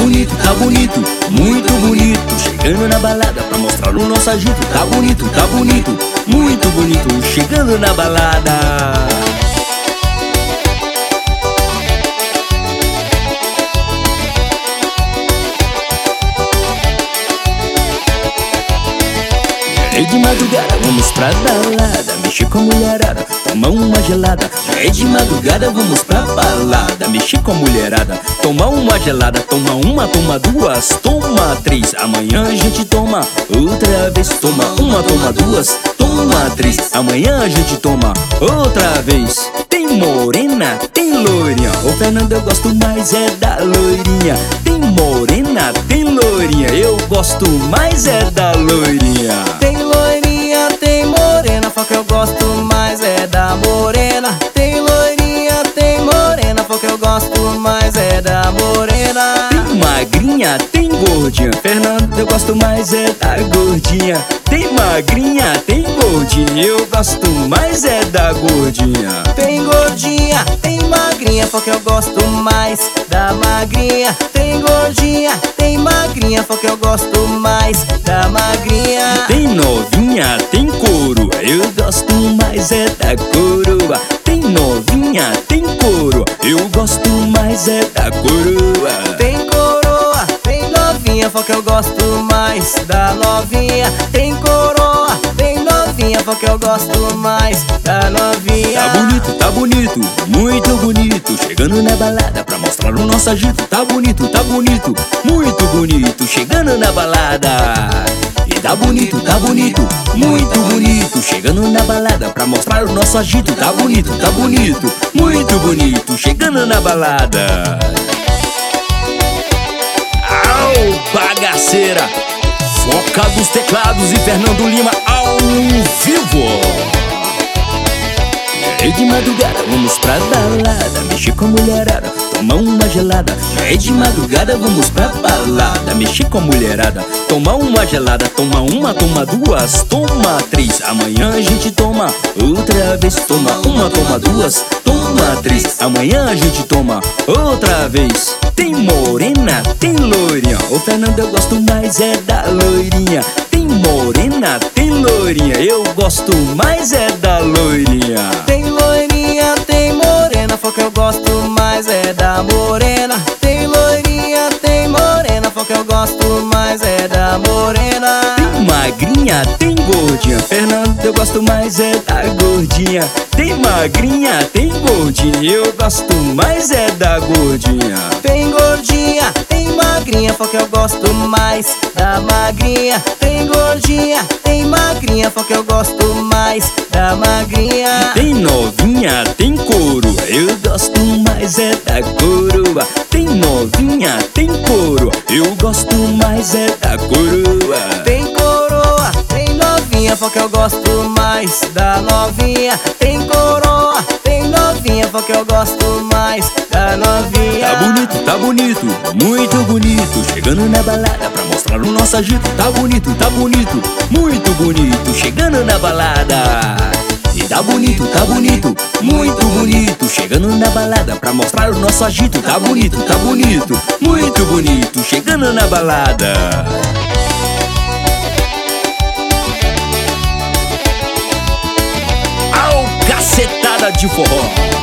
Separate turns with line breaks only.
bonito, muito bonito. Chegando na balada pra mostrar o nosso agito. Tá bonito, muito bonito. Chegando na balada. Já é de madrugada, vamos pra balada, mexer com a mulherada, tomar uma gelada. Já é de madrugada, vamos pra balada, mexer com a mulherada, tomar uma gelada. Toma uma, toma duas, toma três. Amanhã a gente toma outra vez. Toma uma, toma duas, toma três. Amanhã a gente toma outra vez. Tem morena, tem loirinha. Ô Fernando, eu gosto mais é da loirinha. Tem morena, tem loirinha. Eu gosto mais é da loirinha.
Tem loirinha, tem morena, só que eu gosto mais é da morena. Tem loirinha, tem morena, só que eu gosto mais é da morena.
Tem magrinha, tem gordinha. Fernando, eu gosto mais é da gordinha. Tem magrinha, tem gordinha. Eu gosto mais é da gordinha.
Tem gordinha, tem magrinha, só que eu gosto mais da magrinha. Tem gordinha, tem magrinha, só que eu gosto mais da magrinha.
Tem novinha, tem coroa. Eu gosto mais é da coroa. Tem novinha, tem coroa. Eu gosto mais é da coroa.
Tem coroa, tem novinha, só que eu gosto mais da novinha. Tem coroa, tem novinha, só que eu gosto mais da novinha.
Tá bonito, muito bonito. Chegando na balada pra mostrar o nosso agito. Tá bonito, muito bonito. Chegando na balada. E tá bonito, muito bonito. Chegando na balada pra mostrar o nosso agito. Tá bonito, muito bonito. Chegando na balada. Au, bagaceira. Foca dos teclados e Fernando Lima ao vivo. Já é de madrugada, vamos pra balada, mexer com a mulherada, tomar uma gelada. Já é de madrugada, vamos pra balada, mexer com a mulherada, tomar uma gelada. Toma uma, toma duas, toma três. Amanhã a gente toma outra vez. Toma uma, toma duas, toma três. Amanhã a gente toma outra vez. Tem morena, tem loirinha. Ô Fernando, eu gosto mais é da loirinha. Tem morena, tem loirinha. Eu gosto mais é da loirinha.
Tem loirinha, tem morena, só que eu gosto mais é da morena. Tem loirinha, tem morena, só que eu gosto mais é da morena.
Tem magrinha, tem gordinha. Fernando, eu gosto mais é da gordinha. Tem magrinha, tem gordinha. Eu gosto mais é da gordinha.
Tem gordinha, tem magrinha, só que eu gosto mais da magrinha. Tem gordinha, tem magrinha, só que eu gosto mais da magrinha.
Tem novinha, tem coroa. Eu gosto mais é da coroa. Tem novinha, tem coroa. Eu gosto mais é da coroa.
Tem coroa, tem novinha, só que eu gosto mais da novinha. Tem coroa, tem novinha, só que eu gosto mais da novinha.
Tá bonito, muito bonito. Chegando na balada pra mostrar o nosso agito. Tá bonito, muito bonito. Chegando na balada. E tá bonito, muito bonito. Chegando na balada pra mostrar o nosso agito. Tá bonito, muito bonito. Chegando na balada. Au, cacetada de forró.